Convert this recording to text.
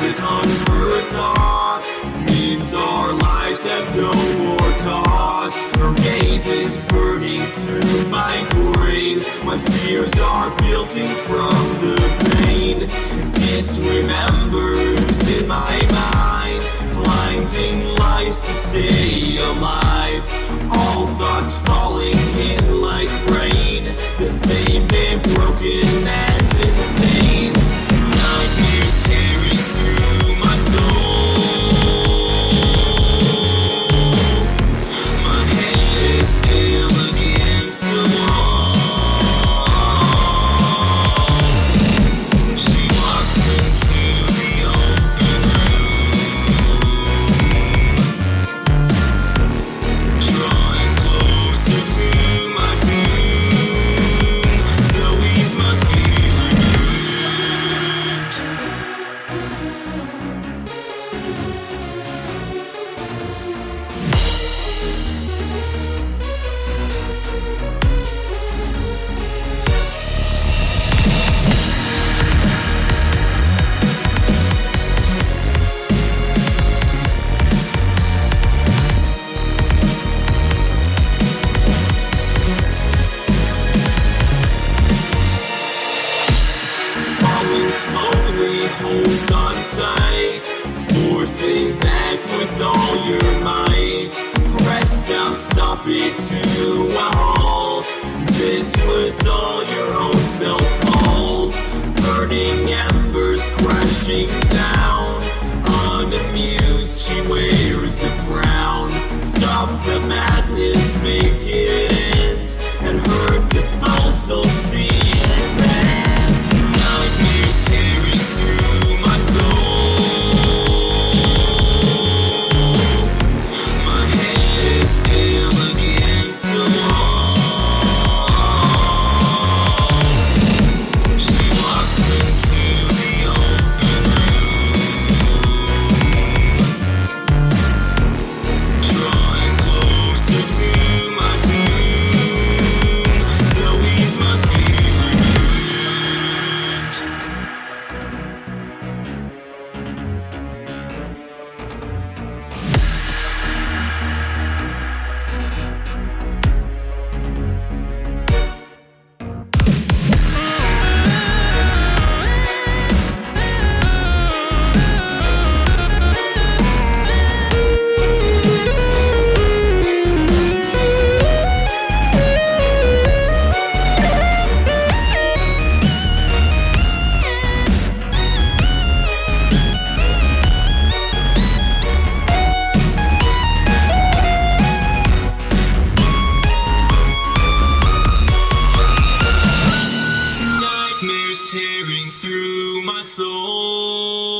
and unheard thoughts means our lives have no more cost. Her gaze is burning through my brain. My fears are building from the pain. Disremembers in my mind, blinding lights to stay alive. All thoughts falling in like rain, the same and broken and insane. Nightmares tearing through my soul. My head is still against the wall. She walks into the open room, drawing closer to my doom. Zoe's must be removed. Falling slowly, hold on tight, forcing back with all your might. Press down, stop it to a halt. This was all your own self's fault. Burning embers crashing down. Unamused, she wears a frown. Stop the madness, make it end. At her disposal, see it bend. Nightmares tearing through my soul. My head is still against the wall. She walks into the open room, drawing closer to my doom. Zoe's must be removed. Nightmares tearing through my soul.